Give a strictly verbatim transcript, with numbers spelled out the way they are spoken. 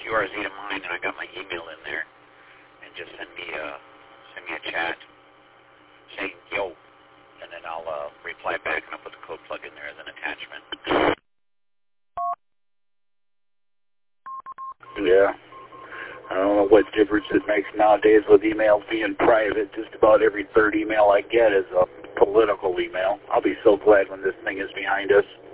U R Z to mine, and I got my email in there, and just send me a send me a chat saying yo, and then I'll uh, reply back and I'll put the code plug in there as an attachment. Yeah. I don't know what difference it makes nowadays with emails being private. Just about every third email I get is a political email. I'll be so glad when this thing is behind us.